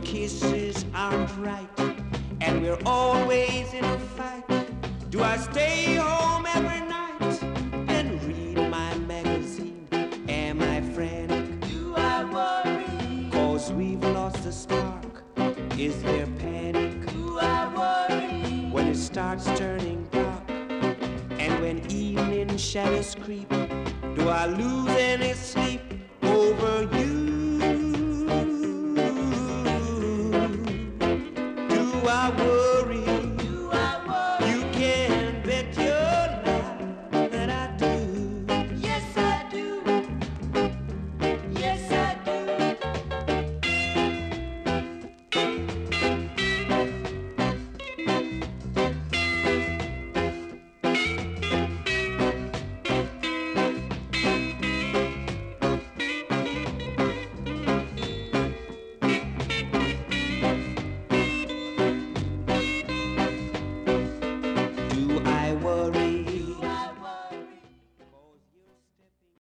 kisses aren't right, and we're always in a fight. Do I stay home every night and read my magazine? Am I frantic? Do I worry? 'Cause we've lost the spark. Is there panic? Do I worry? When it starts turning dark, and when evening shadows creep, do I lose any sleep over you? Do I worry?